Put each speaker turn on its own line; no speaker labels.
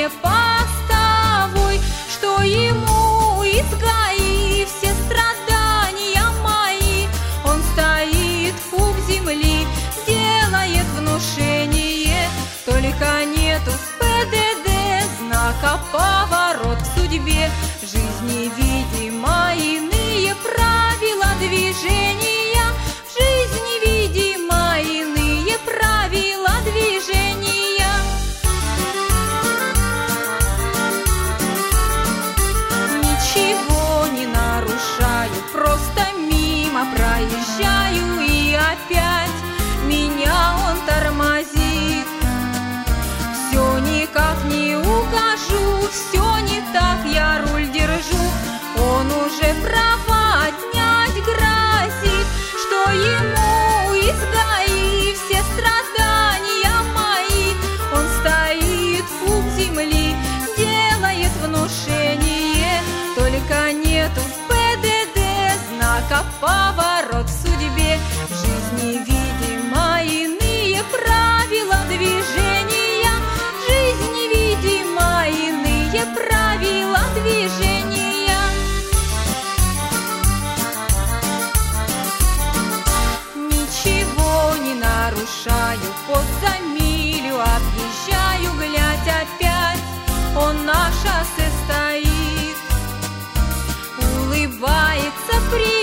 не постовой, что ему изгаи все страдания мои. Он стоит в пуп земли, делает внушение, только нету в ПДД знака поворот в судьбе. В жизни, видимо, иные правила движения, в жизни, видимо, иные правила движения. Ничего не нарушаю, просто мимо проезжаю, и опять меня он тормозит. Все никак не укажу, все не так я руль держу. Он уже права отнять грозит, что ему изгаи все страдания мои. Он стоит в пуп земли, делает внушение, только нету в ПДД знака поворот в судьбе. В жизни, видимо, иные правила движения, в жизни, видимо, иные правила движения. Ничего не нарушаю, пост за милю объезжаю, глядь опять он на шоссе стоит, улыбается при